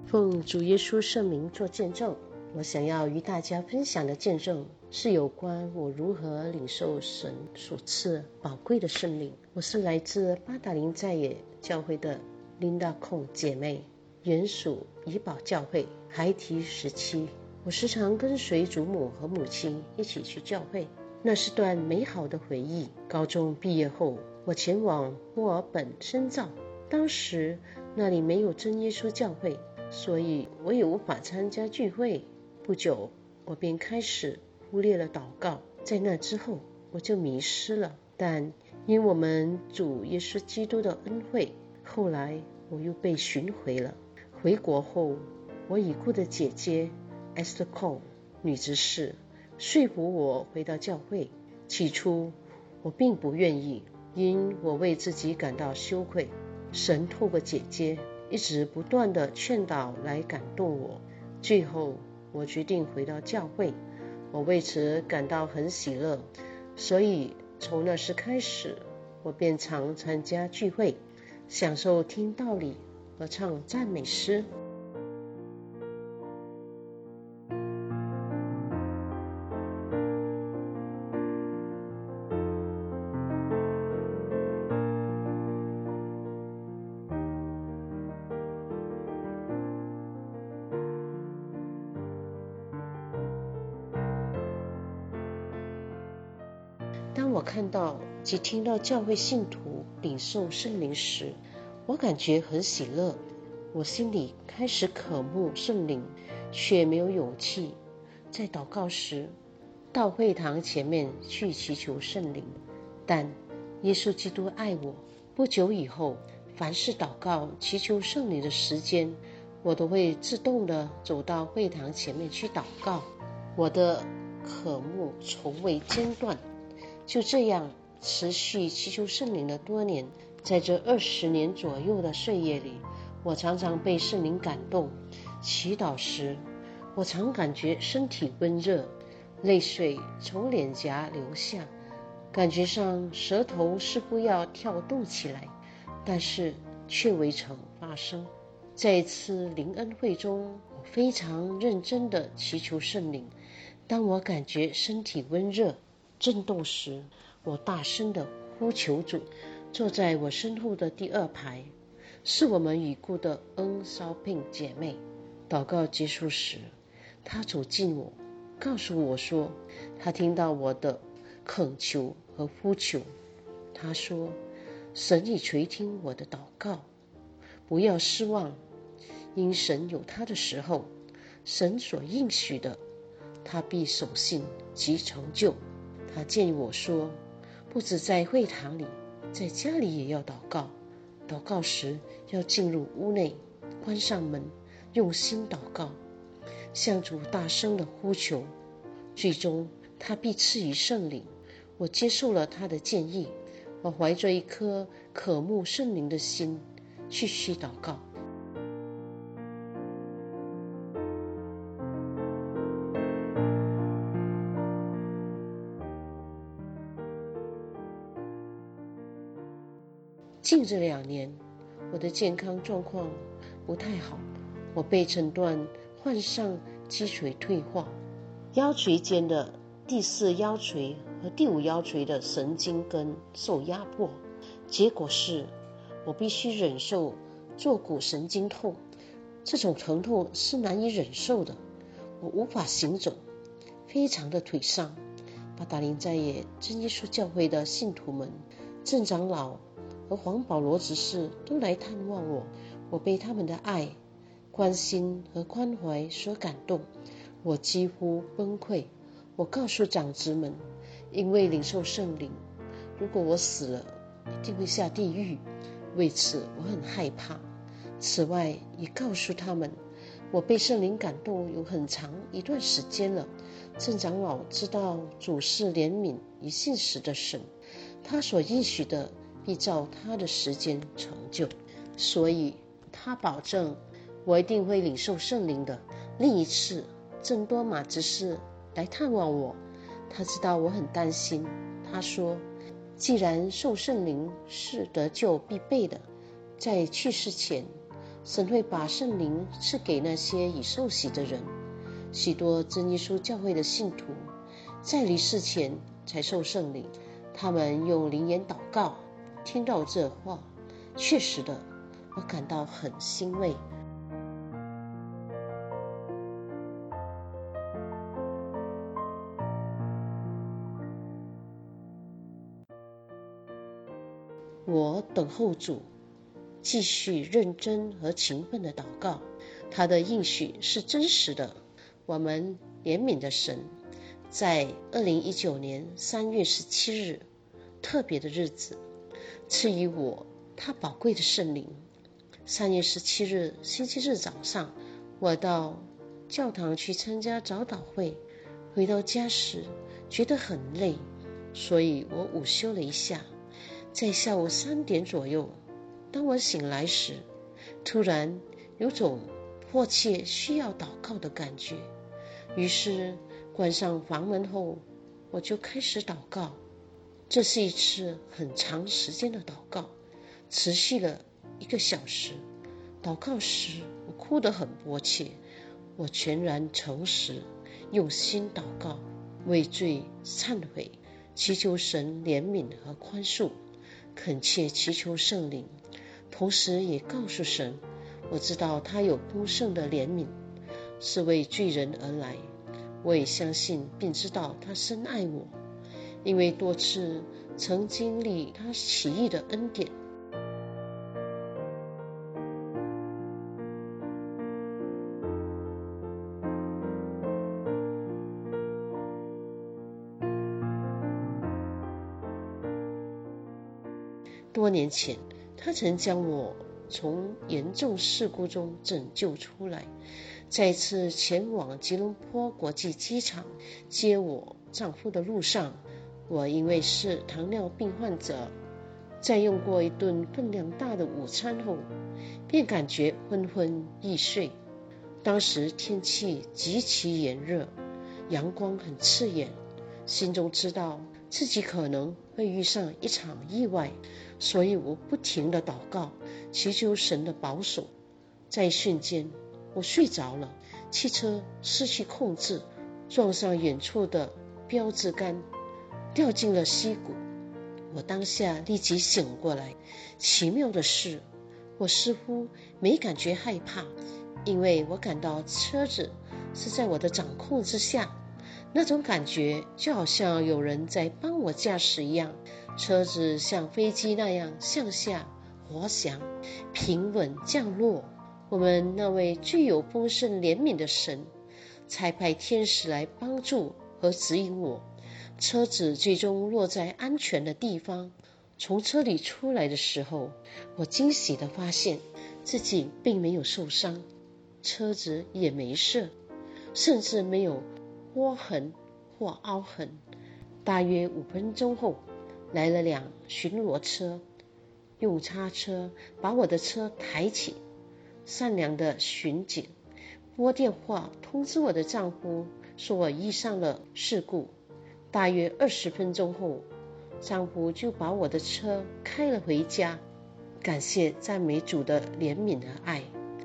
奉主耶稣圣名做见证，我想要与大家分享的见证是有关我如何领受神所赐宝贵的圣灵。我是来自巴达林在野教会的琳达控姐妹，原属怡保教会，孩提时期。我时常跟随祖母和母亲一起去教会，那是段美好的回忆。高中毕业后，我前往墨尔本深造，当时那里没有真耶稣教会，所以我也无法参加聚会。不久，我便开始忽略了祷告，在那之后我就迷失了。但因我们主耶稣基督的恩惠，后来我又被寻回了。回国后，我已故的姐姐 Esther Cole 女执事说服我回到教会。起初我并不愿意，因我为自己感到羞愧。神透过姐姐一直不断的劝导来感动我，最后我决定回到教会。我为此感到很喜乐，所以从那时开始，我便常参加聚会，享受听道理和唱赞美诗。当我看到及听到教会信徒领受圣灵时，我感觉很喜乐。我心里开始渴慕圣灵，却没有勇气在祷告时到会堂前面去祈求圣灵。但耶稣基督爱我，不久以后，凡是祷告祈求圣灵的时间，我都会自动的走到会堂前面去祷告。我的渴慕从未间断，就这样持续祈求圣灵的多年。在这20年左右的岁月里，我常常被圣灵感动。祈祷时，我常感觉身体温热，泪水从脸颊流下，感觉上舌头似乎要跳动起来，但是却未曾发生。在一次灵恩会中，我非常认真地祈求圣灵。当我感觉身体温热震动时，我大声地呼求主。坐在我身后的第2排是我们已故的恩烧聘姐妹。祷告结束时，她走近我，告诉我说她听到我的恳求和呼求。她说，神已垂听我的祷告，不要失望，因神有他的时候，神所应许的，他必守信及成就。他建议我说，不止在会堂里，在家里也要祷告。祷告时要进入屋内，关上门，用心祷告，向主大声的呼求，最终他必赐予圣灵。我接受了他的建议，我怀着一颗渴慕圣灵的心继续祷告。近这2年，我的健康状况不太好，我被诊断患上脊髓退化，腰椎间的第4腰椎和第5腰椎的神经根受压迫，结果是我必须忍受坐骨神经痛，这种疼痛是难以忍受的，我无法行走，非常的颓丧。巴达林在野真耶稣教会的信徒们、郑长老和黄保罗执事都来探望我，我被他们的爱、关心和关怀所感动，我几乎崩溃。我告诉长子们，因为领受圣灵，如果我死了，一定会下地狱，为此我很害怕。此外，也告诉他们，我被圣灵感动有很长一段时间了。郑长老知道主是怜悯与信实的神，他所应许的必照他的时间成就，所以他保证我一定会领受圣灵的。另一次，郑多马执事来探望我，他知道我很担心，他说，既然受圣灵是得救必备的，在去世前神会把圣灵赐给那些已受洗的人。许多真耶稣教会的信徒在离世前才受圣灵，他们用灵言祷告。听到这话，确实的，我感到很欣慰。我等候主，继续认真和勤奋的祷告。他的应许是真实的。我们怜悯的神在2019年3月17日特别的日子赐予我他宝贵的圣灵。3月17日星期日早上，我到教堂去参加早祷会，回到家时觉得很累，所以我午休了一下。在下午3点左右，当我醒来时，突然有种迫切需要祷告的感觉。于是关上房门后，我就开始祷告。这是一次很长时间的祷告，持续了1个小时。祷告时，我哭得很迫切，我全然诚实，用心祷告，为罪忏悔，祈求神怜悯和宽恕，恳切祈求圣灵，同时也告诉神，我知道他有丰盛的怜悯，是为罪人而来。我也相信并知道他深爱我，因为多次曾经历他奇异的恩典。多年前，他曾将我从严重事故中拯救出来。再次前往吉隆坡国际机场接我丈夫的路上，我因为是糖尿病患者，在用过一顿分量大的午餐后，便感觉昏昏欲睡。当时天气极其炎热，阳光很刺眼，心中知道自己可能会遇上一场意外，所以我不停地祷告，祈求神的保守。在一瞬间，我睡着了，汽车失去控制，撞上远处的标志杆，掉进了溪谷。我当下立即醒过来。奇妙的是，我似乎没感觉害怕，因为我感到车子是在我的掌控之下。那种感觉就好像有人在帮我驾驶一样，车子像飞机那样向下滑翔，平稳降落。我们那位具有丰盛怜悯的神差派天使来帮助和指引我，车子最终落在安全的地方。从车里出来的时候，我惊喜地发现自己并没有受伤，车子也没事，甚至没有刮痕或凹痕。大约5分钟后，来了辆巡逻车，用叉车把我的车抬起。善良的巡警拨电话通知我的丈夫，说我遇上了事故。大约20分钟后，丈夫就把我的车开了回家。感谢赞美主的怜悯和爱。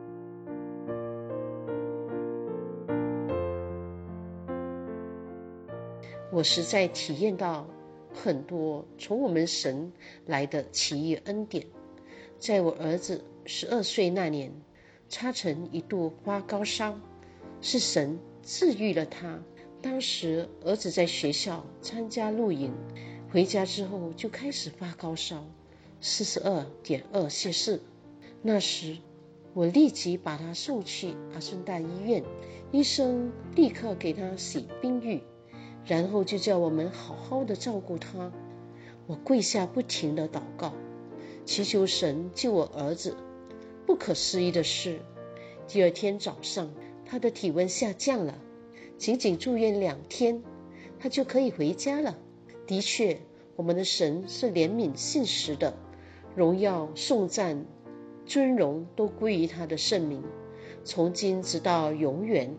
我实在体验到很多从我们神来的奇异恩典。在我儿子12岁那年，他曾一度发高烧，是神治愈了他。当时儿子在学校参加露营，回家之后就开始发高烧，42.2°C。那时我立即把他送去阿顺大医院，医生立刻给他洗冰浴，然后就叫我们好好的照顾他。我跪下不停的祷告，祈求神救我儿子。不可思议的是，第2天早上他的体温下降了，仅仅住院2天，他就可以回家了。的确，我们的神是怜悯信实的，荣耀颂赞尊荣都归于他的圣名，从今直到永远。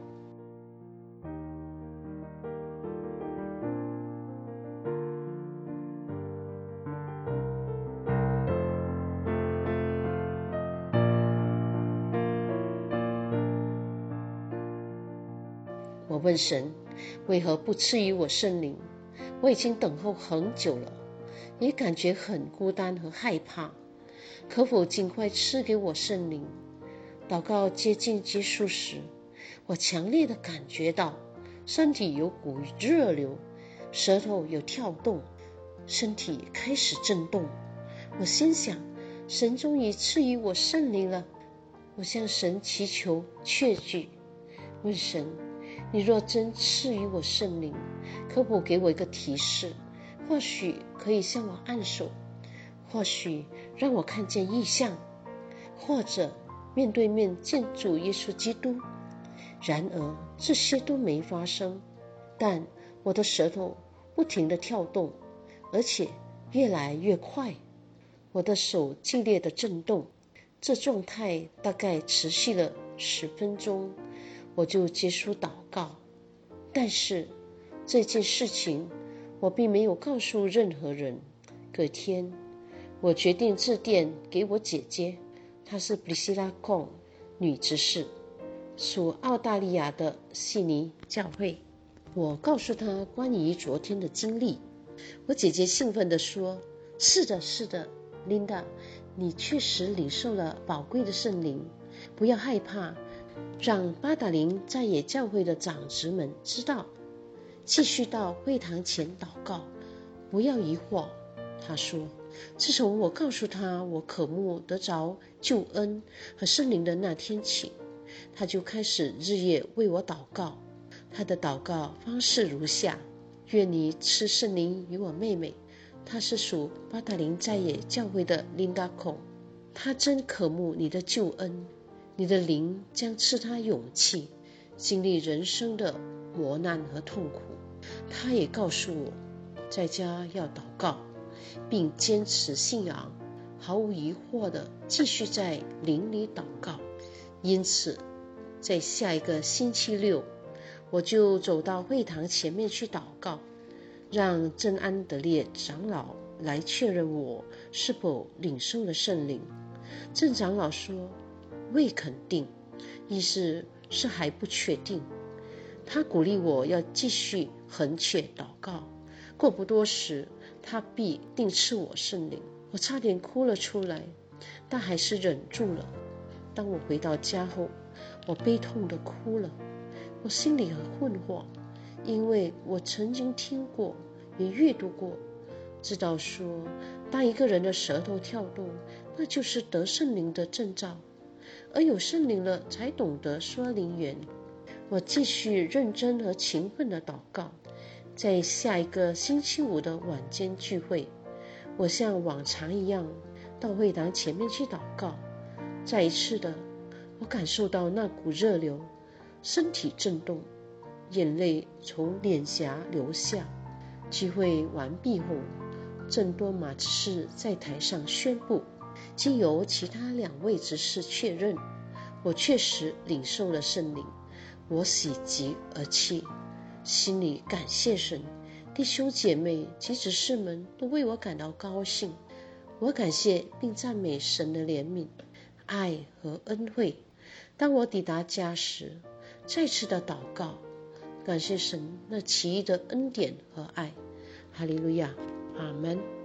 问神，为何不赐予我圣灵？我已经等候很久了，也感觉很孤单和害怕，可否尽快赐给我圣灵？祷告接近结束时，我强烈地感觉到身体有股热流，舌头有跳动，身体开始震动。我心想，神终于赐予我圣灵了。我向神祈求确据，问神，你若真赐予我圣灵，可否给我一个提示？或许可以向我按手，或许让我看见异象，或者面对面见主耶稣基督。然而这些都没发生，但我的舌头不停地跳动，而且越来越快，我的手剧烈的震动。这状态大概持续了10分钟，我就结束祷告。但是这件事情我并没有告诉任何人。隔天我决定致电给我姐姐，她是布里希拉贡女执事，属澳大利亚的悉尼教会。我告诉她关于昨天的经历。我姐姐兴奋地说，是的琳达，你确实领受了宝贵的圣灵，不要害怕，让巴达林在野教会的长子们知道，继续到会堂前祷告，不要疑惑。她说，自从我告诉她我渴慕得着救恩和圣灵的那天起，她就开始日夜为我祷告。她的祷告方式如下：愿你赐圣灵与我妹妹，她是属巴达林在野教会的琳达孔，她真渴慕你的救恩，你的灵将赐她勇气，经历人生的磨难和痛苦。她也告诉我，在家要祷告，并坚持信仰，毫无疑惑地继续在灵里祷告。因此在下一个星期六，我就走到会堂前面去祷告，让真安德烈长老来确认我是否领受了圣灵。郑长老说，未肯定，意思是还不确定。他鼓励我要继续恳切祷告，过不多时他必定赐我圣灵。我差点哭了出来，但还是忍住了。当我回到家后，我悲痛地哭了。我心里很困惑，因为我曾经听过也阅读过，知道说当一个人的舌头跳动，那就是得圣灵的征兆，而有圣灵了才懂得说灵言。我继续认真和勤奋的祷告。在下一个星期五的晚间聚会，我像往常一样到会堂前面去祷告。再一次的，我感受到那股热流，身体震动，眼泪从脸颊流下。聚会完毕后，郑多马执事在台上宣布，经由其他2位执事确认，我确实领受了圣灵。我喜极而泣，心里感谢神，弟兄姐妹及执事们都为我感到高兴。我感谢并赞美神的怜悯、爱和恩惠。当我抵达家时，再次的祷告，感谢神那奇异的恩典和爱。哈利路亚，阿们。